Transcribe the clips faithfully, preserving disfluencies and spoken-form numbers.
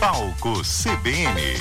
Palco C B N.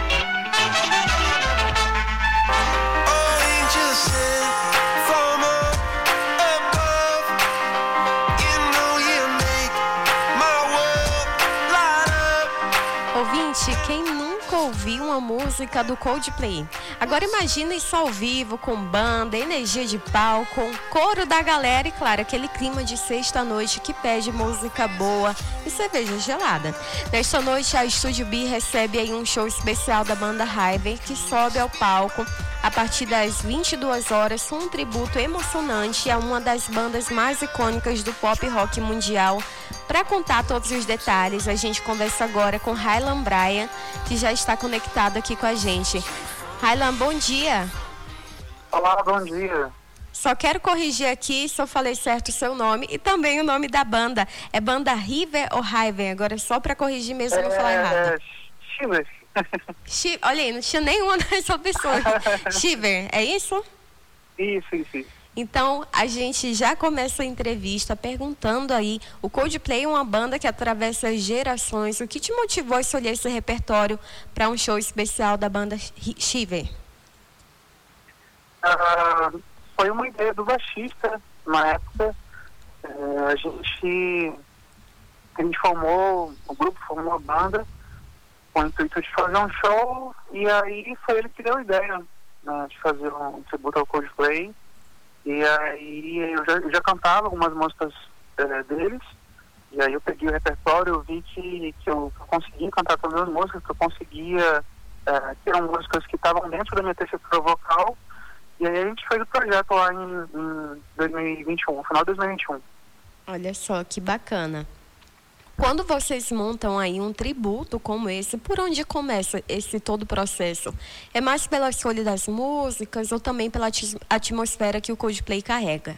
Ouvinte, quem nunca ouviu uma música do Coldplay? Agora imagina isso ao vivo, com banda, energia de palco, com coro da galera e, claro, aquele clima de sexta-noite que pede música boa e cerveja gelada. Nesta noite, a Estúdio B recebe aí um show especial da banda Hiver, que sobe ao palco a partir das vinte e duas horas com um tributo emocionante a uma das bandas mais icônicas do pop rock mundial. Para contar todos os detalhes, a gente conversa agora com Raylan Bryan, que já está conectado aqui com a gente. Raylan, bom dia. Olá, bom dia. Só quero corrigir aqui se eu falei certo o seu nome e também o nome da banda. É banda Hiver ou Hiver? Agora só para corrigir mesmo, eu não falar errado. É, Shiver. Chi- Olha aí, não tinha nenhuma dessas pessoas. Shiver, é isso? Isso, isso, isso. Então, a gente já começa a entrevista perguntando aí, o Coldplay é uma banda que atravessa gerações. O que te motivou a escolher esse repertório para um show especial da banda Shiver? Ah, foi uma ideia do baixista, na época. É, a gente a gente formou, o grupo formou a banda com o intuito de fazer um show, e aí foi ele que deu a ideia, né, de fazer um tributo ao Coldplay. E aí eu já, eu já cantava algumas músicas é, deles, e aí eu peguei o repertório, eu vi que, que eu conseguia cantar todas as músicas, que eu conseguia, é, que eram músicas que estavam dentro da minha tessitura vocal, e aí a gente fez o projeto lá em, em dois mil e vinte e um, no final de dois mil e vinte e um. Olha só, que bacana. Quando vocês montam aí um tributo como esse, por onde começa esse todo o processo? É mais pela escolha das músicas ou também pela ati- atmosfera que o Coldplay carrega?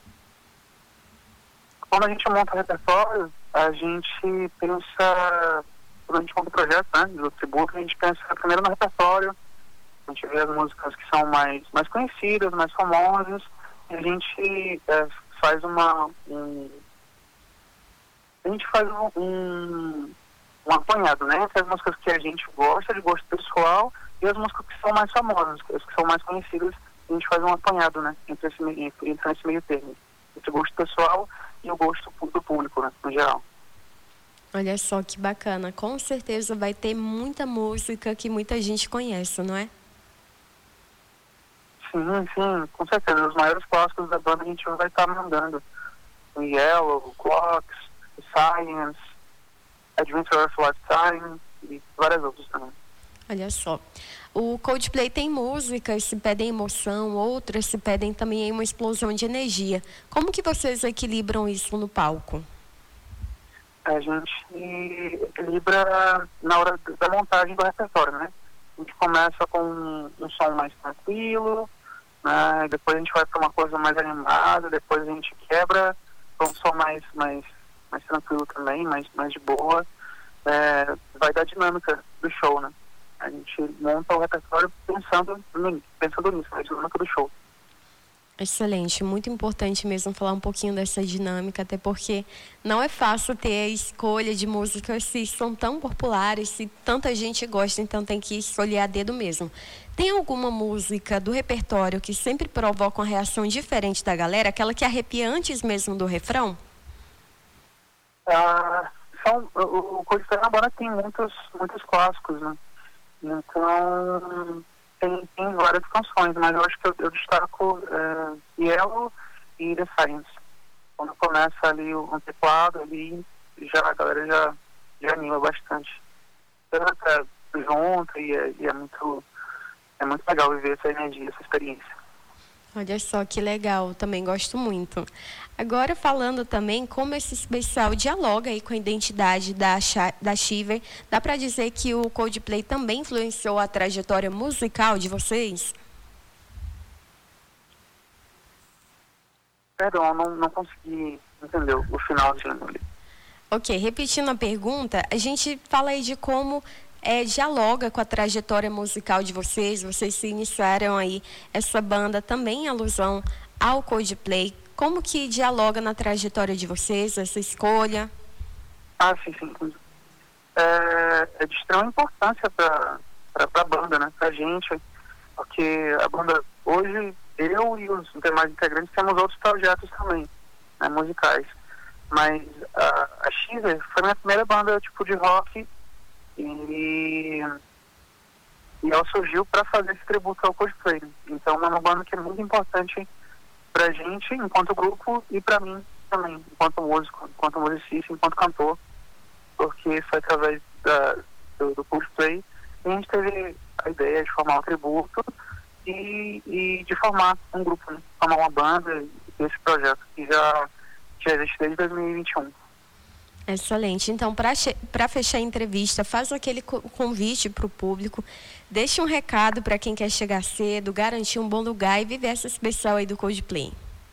Quando a gente monta o repertório, a gente pensa, quando a gente monta o projeto, né, do tributo, a gente pensa primeiro no repertório, a gente vê as músicas que são mais, mais conhecidas, mais famosas, e a gente é, faz uma... Um, a gente faz um, um, um apanhado, né? Entre as músicas que a gente gosta, de gosto pessoal, e as músicas que são mais famosas, as que são mais conhecidas, a gente faz um apanhado, né? Entre esse, entre, entre esse meio termo, entre o gosto pessoal e o gosto do público, né? No geral. Olha só que bacana. Com certeza vai ter muita música que muita gente conhece, não é? Sim, sim, com certeza. Os maiores clássicos da banda a gente vai estar mandando. O Yellow, o Clocks, Science, Adventure of Lifetime e várias outras também. Olha só, o Coldplay tem músicas que pedem emoção, outras se pedem também uma explosão de energia. Como que vocês equilibram isso no palco? A gente equilibra na hora da montagem do repertório, né? A gente começa com um som mais tranquilo, né? Depois a gente vai para uma coisa mais animada, depois a gente quebra para um som mais, mais mais tranquilo também, mais, mais de boa, é, vai dar dinâmica do show, né? A gente monta o repertório pensando, pensando nisso, na dinâmica do show. Excelente, muito importante mesmo falar um pouquinho dessa dinâmica, até porque não é fácil ter a escolha de músicas se são tão populares, se tanta gente gosta, então tem que escolher a dedo mesmo. Tem alguma música do repertório que sempre provoca uma reação diferente da galera, aquela que arrepia antes mesmo do refrão? Ah, são, o, o Coldplay na banda tem muitos, muitos clássicos, né? Então tem, tem várias canções, mas eu acho que eu, eu destaco é, Yellow e The Science. Quando começa ali o um teclado, ali já, a galera já, já anima bastante. Canta junto e é, e é muito é muito legal viver essa energia, essa experiência. Olha só que legal, também gosto muito. Agora falando também como esse especial dialoga aí com a identidade da, da Shiver, dá para dizer que o Coldplay também influenciou a trajetória musical de vocês? Perdão, não, não consegui entender o finalzinho ali. Ok, repetindo a pergunta, a gente fala aí de como É, dialoga com a trajetória musical de vocês. Vocês se iniciaram aí essa banda também em alusão ao Coldplay. Como que dialoga na trajetória de vocês, essa escolha? Ah, sim, sim. É, é, é de extrema importância para a banda, né? Pra gente, porque a banda, hoje, eu e os demais integrantes temos outros projetos também, né, musicais. Mas a, a Shiver foi minha primeira banda tipo de rock e, e ela surgiu para fazer esse tributo ao Coldplay. Então é uma banda que é muito importante pra gente enquanto grupo e pra mim também, enquanto músico, enquanto musicista, enquanto cantor, porque foi através da, do, do Coldplay que a gente teve a ideia de formar um tributo e, e de formar um grupo, né? Formar uma banda e esse projeto que já já existe desde dois mil e vinte e um. Excelente. Então, para fechar a entrevista, faz aquele convite para o público, deixe um recado para quem quer chegar cedo, garantir um bom lugar e viver essa especial aí do Coldplay.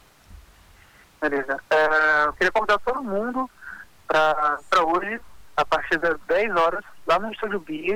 Beleza. É, eu queria convidar todo mundo para hoje, a partir das dez horas, lá no Estúdio Bias,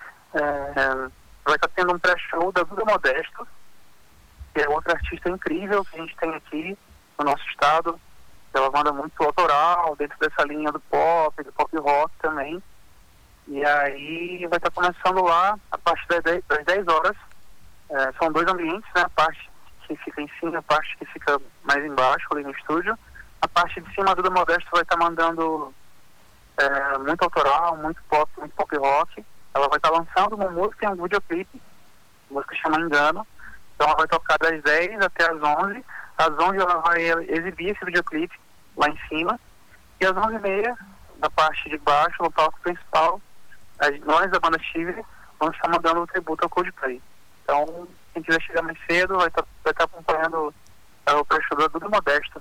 é, vai estar tendo um pré-show da Duda Modesto, que é outra artista incrível que a gente tem aqui no nosso estado. Ela manda muito autoral, dentro dessa linha do pop, do pop rock também. E aí vai estar começando lá a partir das dez, das dez horas. É, são dois ambientes, né? A parte que fica em cima e a parte que fica mais embaixo, ali no estúdio. A parte de cima, a Duda Modesto vai estar mandando é, muito autoral, muito pop, muito pop rock. Ela vai estar lançando uma música e um videoclipe, a música chama Engano. Então ela vai tocar das dez até as onze. Às onze ela vai exibir esse videoclipe lá em cima, e às onze e meia, da parte de baixo, no palco principal, nós da banda Shiver vamos estar mandando o tributo ao Coldplay. Então, quem quiser chegar mais cedo vai estar, vai estar acompanhando uh, o pré-show da Duda Modesto,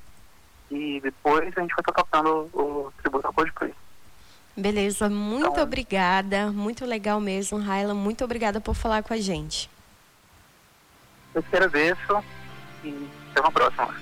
e depois a gente vai estar tocando o, o tributo ao Coldplay. Beleza, muito então, obrigada, muito legal mesmo, Raila, muito obrigada por falar com a gente. Eu te agradeço e até uma próxima.